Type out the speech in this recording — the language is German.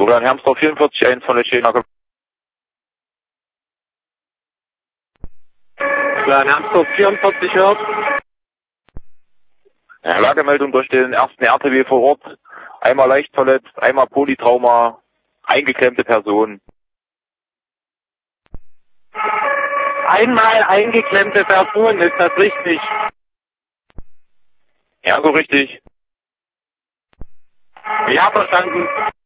Florian Hermsdorf 44-1 von der Schäner. Florian Hermsdorf 44 hört. Ja, Lagemeldung durch den ersten RTW vor Ort. Einmal leicht verletzt, einmal Polytrauma, eingeklemmte Person. Einmal eingeklemmte Person, ist das richtig? Ja, so richtig. Ja, verstanden.